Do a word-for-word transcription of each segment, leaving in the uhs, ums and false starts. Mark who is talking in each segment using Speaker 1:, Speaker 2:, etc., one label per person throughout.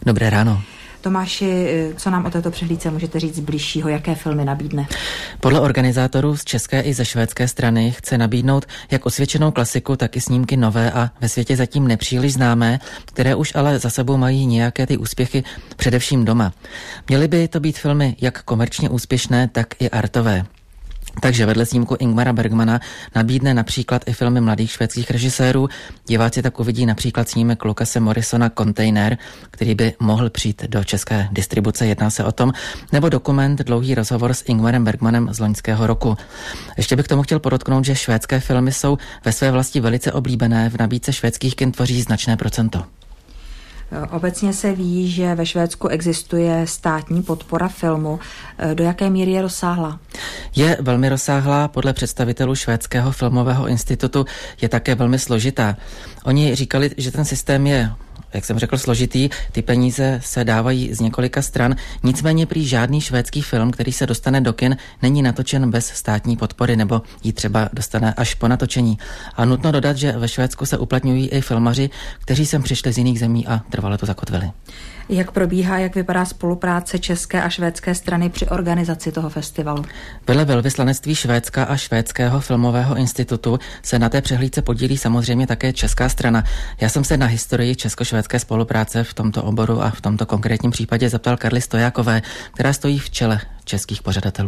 Speaker 1: Dobré ráno.
Speaker 2: Tomáši, co nám o této přehlídce můžete říct bližšího, jaké filmy nabídne?
Speaker 1: Podle organizátorů z české i ze švédské strany chce nabídnout jak osvědčenou klasiku, tak i snímky nové a ve světě zatím nepříliš známé, které už ale za sebou mají nějaké ty úspěchy především doma. Měly by to být filmy jak komerčně úspěšné, tak i artové. Takže vedle snímku Ingmara Bergmana nabídne například i filmy mladých švédských režisérů. Diváci tak uvidí například snímek Lucase Morrisona Container, který by mohl přijít do české distribuce, jedná se o tom, nebo dokument Dlouhý rozhovor s Ingmarem Bergmanem z loňského roku. Ještě bych tomu chtěl podotknout, že švédské filmy jsou ve své vlasti velice oblíbené, v nabídce švédských kin tvoří značné procento.
Speaker 2: Obecně se ví, že ve Švédsku existuje státní podpora filmu. Do jaké míry je rozsáhlá?
Speaker 1: Je velmi rozsáhlá, podle představitelů Švédského filmového institutu je také velmi složitá. Oni říkali, že ten systém je, jak jsem řekl, složitý, ty peníze se dávají z několika stran, nicméně prý žádný švédský film, který se dostane do kin, není natočen bez státní podpory, nebo ji třeba dostane až po natočení. A nutno dodat, že ve Švédsku se uplatňují i filmaři, kteří sem přišli z jiných zemí a trvale to zakotvili.
Speaker 2: Jak probíhá, jak vypadá spolupráce české a švédské strany při organizaci toho festivalu?
Speaker 1: Vedle velvyslanectví Švédska a Švédského filmového institutu se na té přehlídce podílí samozřejmě také česká strana. Já jsem se na historii česko-švédské spolupráce v tomto oboru a v tomto konkrétním případě zeptal Karly Stojákové, která stojí v čele českých pořadatelů.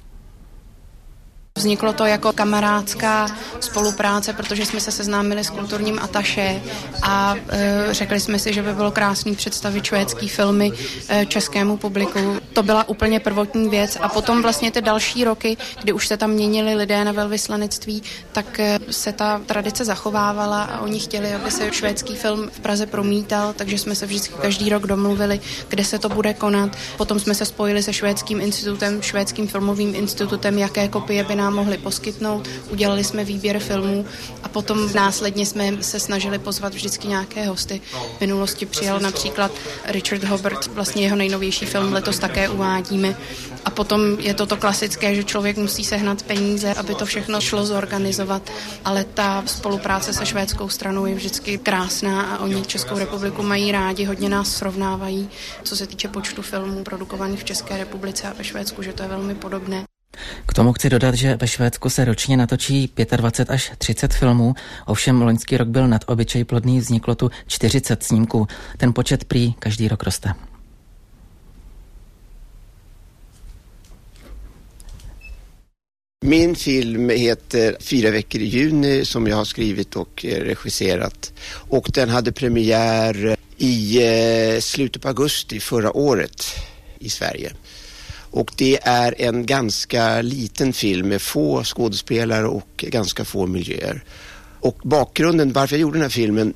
Speaker 3: Vzniklo to jako kamarádská spolupráce, protože jsme se seznámili s kulturním ataše a e, řekli jsme si, že by bylo krásný představit švédský filmy e, českému publiku. To byla úplně prvotní věc a potom vlastně ty další roky, kdy už se tam měnili lidé na velvyslanectví, tak e, se ta tradice zachovávala a oni chtěli, aby se švédský film v Praze promítal, takže jsme se vždycky každý rok domluvili, kde se to bude konat. Potom jsme se spojili se švédským institutem, švédským filmovým institutem, jaké kopie by nám mohli poskytnout, udělali jsme výběr filmů a potom následně jsme se snažili pozvat vždycky nějaké hosty. V minulosti přijal například Richard Hobart, vlastně jeho nejnovější film letos také uvádíme. A potom je to to klasické, že člověk musí sehnat peníze, aby to všechno šlo zorganizovat, ale ta spolupráce se švédskou stranou je vždycky krásná a oni Českou republiku mají rádi, hodně nás srovnávají, co se týče počtu filmů produkovaných v České republice a ve Švédsku, že to je velmi podobné.
Speaker 1: K tomu chci dodat, že ve Švédsku se ročně natočí dvacet pět až třicet filmů, ovšem loňský rok byl nad obyčej plodný, vzniklo tu čtyřicet snímků. Ten počet prý každý rok roste.
Speaker 4: Min film heter Fyra veckor i juni som jag har skrivit och regisserat. Och den hade premiär i slutet på augusti förra året i Sverige. Och det är en ganska liten film med få skådespelare och ganska få miljöer. Och bakgrunden varför jag gjorde den här filmen.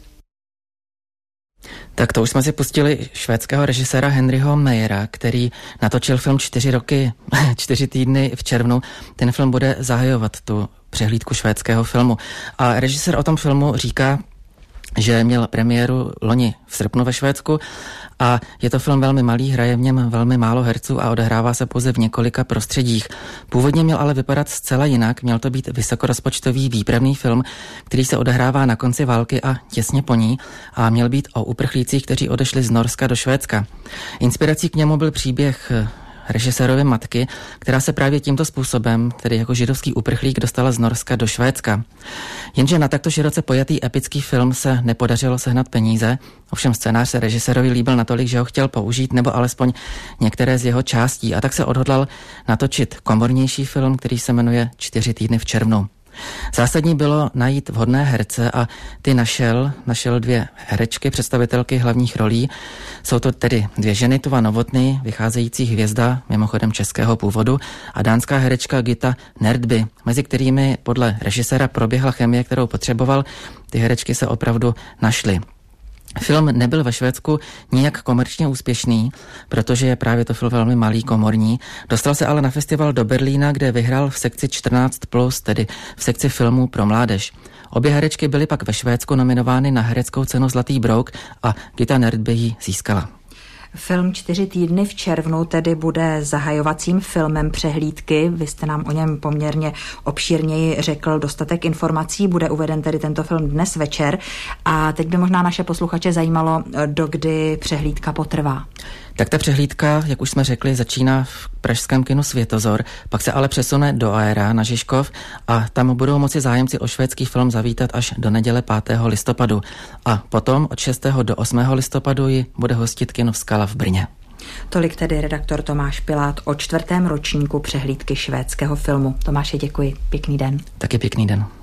Speaker 1: Tak to už jsme si pustili švédského režiséra Henryho Meyera, který natočil film čtyři roky, čtyři týdny v červnu. Ten film bude zahajovat tu přehlídku švédského filmu. A režisér o tom filmu říká, že měl premiéru loni v srpnu ve Švédsku a je to film velmi malý, hraje v něm velmi málo herců a odehrává se pouze v několika prostředích. Původně měl ale vypadat zcela jinak, měl to být vysokorozpočtový výpravný film, který se odehrává na konci války a těsně po ní a měl být o uprchlících, kteří odešli z Norska do Švédska. Inspirací k němu byl příběh režisérovy matky, která se právě tímto způsobem, tedy jako židovský uprchlík, dostala z Norska do Švédska. Jenže na takto široce pojatý epický film se nepodařilo sehnat peníze, ovšem scénář se režisérovi líbil natolik, že ho chtěl použít, nebo alespoň některé z jeho částí, a tak se odhodlal natočit komornější film, který se jmenuje Čtyři týdny v červnu. Zásadní bylo najít vhodné herce a ty našel, našel dvě herečky, představitelky hlavních rolí. Jsou to tedy dvě ženy, Tuva Novotný, vycházející hvězda, mimochodem českého původu, a dánská herečka Gitta Nerdby, mezi kterými podle režiséra proběhla chemie, kterou potřeboval. Ty herečky se opravdu našly. Film nebyl ve Švédsku nijak komerčně úspěšný, protože je právě to film velmi malý, komorní. Dostal se ale na festival do Berlína, kde vyhrál v sekci čtrnáct plus, tedy v sekci filmů pro mládež. Obě herečky byly pak ve Švédsku nominovány na hereckou cenu Zlatý brouk a Gitta Nerdby ji získala.
Speaker 2: Film Čtyři týdny v červnu tedy bude zahajovacím filmem přehlídky. Vy jste nám o něm poměrně obšírněji řekl dostatek informací. Bude uveden tedy tento film dnes večer. A teď by možná naše posluchače zajímalo, dokdy přehlídka potrvá.
Speaker 1: Tak ta přehlídka, jak už jsme řekli, začíná v pražském kinu Světozor, pak se ale přesune do Aera na Žižkov a tam budou moci zájemci o švédský film zavítat až do neděle pátého listopadu. A potom od šestého do osmého listopadu ji bude hostit kino Skala v Brně.
Speaker 2: Tolik tedy redaktor Tomáš Pilát o čtvrtém ročníku přehlídky švédského filmu. Tomáši, děkuji. Pěkný den.
Speaker 1: Taky pěkný den.